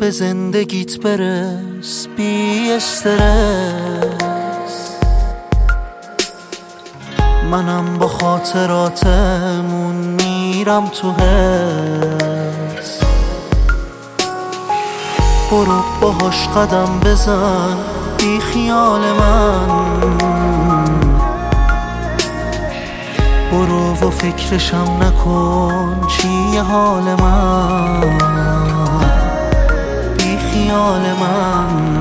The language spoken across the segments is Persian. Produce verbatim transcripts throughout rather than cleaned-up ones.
به زندگیت برس بی استرس. منم با خاطراتمون میرم تو حس. برو باهاش قدم بزن بی خیال من، برو و فکرشم نکن چیه حال من، بی خیال من.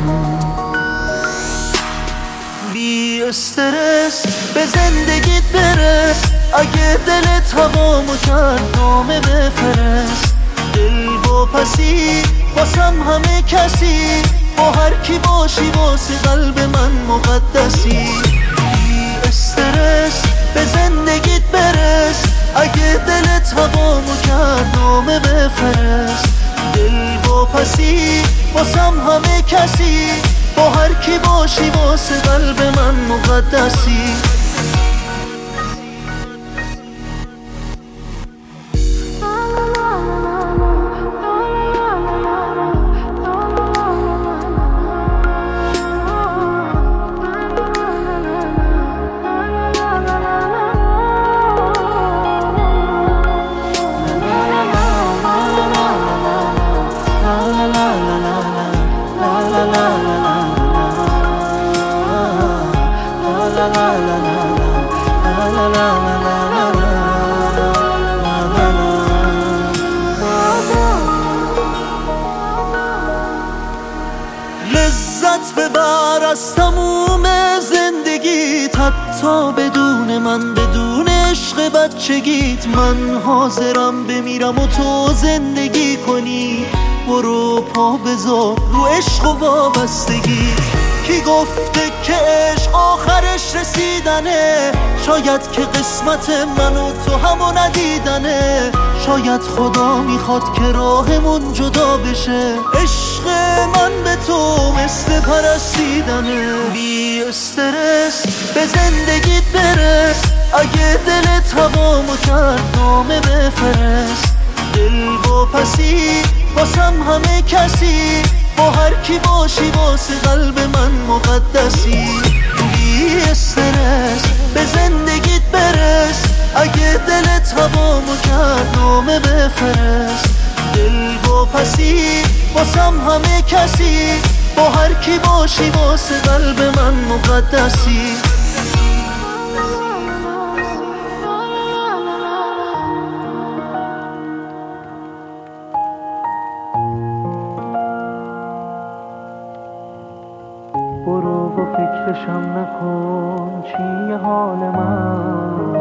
بی استرس به زندگیت برس، اگه دلت هوامو کرد نامه بفرست. دل و پسی واسم همه کسی، با هر کی باشی واسه قلب من مقدسی. بی استرس به زندگیت برس، اگه دلت هوامو کرد نامه بفرست. دل و پسی واسم همه کسی، با هر کی باشی واسه قلب من مقدسی. لذت ببر از تموم زندگیت، حتی بدون من، بدون عشق بچگیت. من حاضرم بمیرم و تو زندگی کنی. برو پا بذار رو عشق و وابستگیت. کی گفته که عشق آخرش رسیدنه؟ شاید که قسمت من و تو همو ندیدنه. شاید خدا میخواد که راهمون جدا بشه. عشق من به تو مثل پرستیدنه. بی استرس به زندگیت برس، اگه دلت هوامو کرد نامه بفرست. دل و پسی واسم همه کسی، با هر کی باشی واسه قلب من مقدسی. بی استرس به زندگیت برس، اگه دلت هوامو کرد نامه بفرست. دل و پسی واسم همه کسی، با هر کی باشی واسه قلب من مقدسی. برو و فکرشم نکن چیه حال من.